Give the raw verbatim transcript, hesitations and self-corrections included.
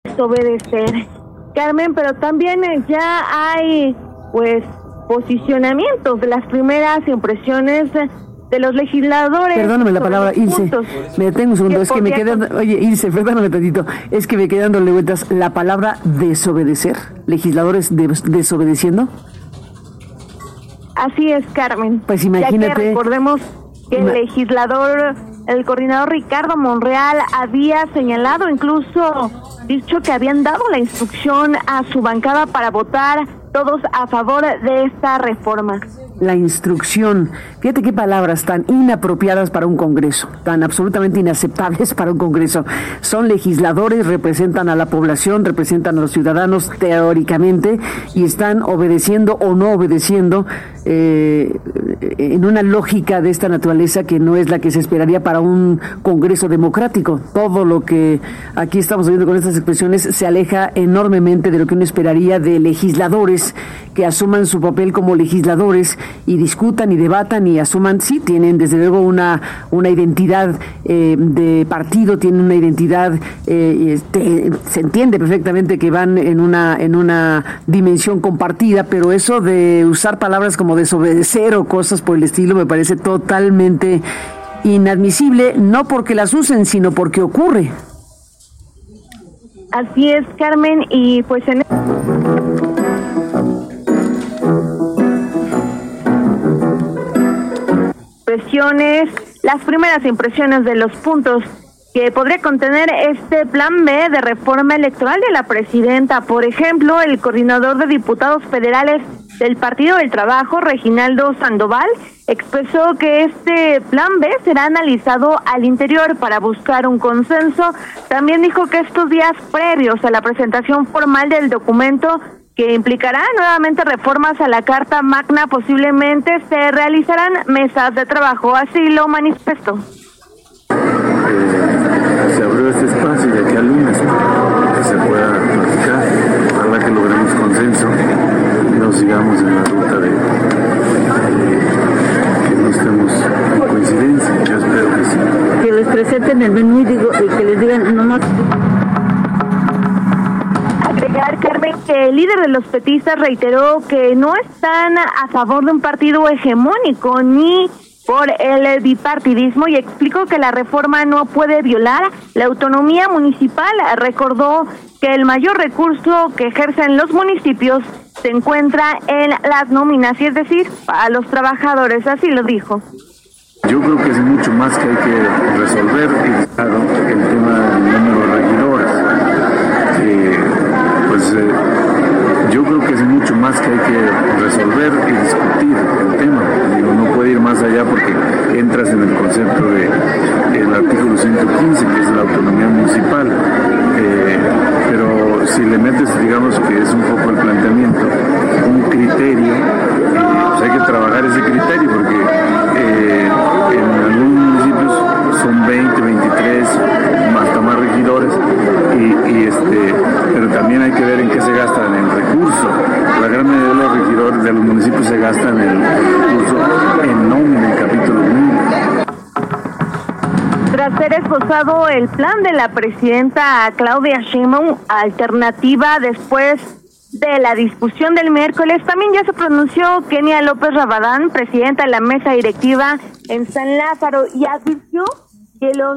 Desobedecer, Carmen, pero también ya hay pues posicionamientos de las primeras impresiones de los legisladores. Perdóname la palabra, Ilse, me detengo un segundo, es que me quedan, oye Ilse, perdóname tantito, es que me quedan dándole vueltas, la palabra desobedecer, legisladores de, desobedeciendo. Así es, Carmen. Pues imagínate. Ya que recordemos que el legislador, el coordinador Ricardo Monreal había señalado, incluso dicho que habían dado la instrucción a su bancada para votar todos a favor de esta reforma. La instrucción, fíjate qué palabras tan inapropiadas para un Congreso, tan absolutamente inaceptables para un Congreso. Son legisladores, representan a la población, representan a los ciudadanos teóricamente y están obedeciendo o no obedeciendo eh, en una lógica de esta naturaleza que no es la que se esperaría para un Congreso democrático. Todo lo que aquí estamos viendo con estas expresiones se aleja enormemente de lo que uno esperaría de legisladores que asuman su papel como legisladores y discutan y debatan y asuman, sí, tienen desde luego una una identidad eh, de partido, tienen una identidad, eh, este, se entiende perfectamente que van en una en una dimensión compartida, pero eso de usar palabras como desobedecer o cosas por el estilo me parece totalmente inadmisible, no porque las usen, sino porque ocurre. Así es, Carmen, y pues en impresiones, las primeras impresiones de los puntos que podría contener este plan B de reforma electoral de la presidenta. Por ejemplo, el coordinador de diputados federales del Partido del Trabajo, Reginaldo Sandoval, expresó que este plan B será analizado al interior para buscar un consenso. También dijo que estos días previos a la presentación formal del documento, que implicará nuevamente reformas a la Carta Magna, posiblemente se realizarán mesas de trabajo, así lo manifestó. Eh, se abrió este espacio de aquí al lunes que se pueda platicar, ojalá que logremos consenso y no sigamos en la ruta de, de que no estemos en coincidencia, yo espero que sí. Que les presenten el menú y, digo, y que les digan no más. Agregar, Carmen, que el líder de los petistas reiteró que no están a favor de un partido hegemónico ni por el bipartidismo y explicó que la reforma no puede violar la autonomía municipal. Recordó que el mayor recurso que ejercen los municipios se encuentra en las nóminas, y es decir, a los trabajadores, así lo dijo. Yo creo que es mucho más que hay que resolver, y claro, el tema del número de regidores. Eh, pues eh, yo creo que es mucho más que hay que resolver y discutir el tema. Digo, no puede ir más allá porque entras en el concepto de el artículo ciento quince, que es la autonomía municipal. Eh, pero si le metes, digamos que es un poco el planteamiento, un criterio, pues hay que trabajar ese criterio porque eh, en algunos municipios son veinte, veintitrés, hasta más regidores, y, y este, pero también hay que ver en qué se gastan el recurso. La gran mayoría de los regidores de los municipios se gastan el, el recurso en nómina, en capítulo uno. Tras ser esbozado el plan de la presidenta Claudia Sheinbaum, alternativa después de la discusión del miércoles, también ya se pronunció Kenia López Rabadán, presidenta de la mesa directiva en San Lázaro, y advirtió que los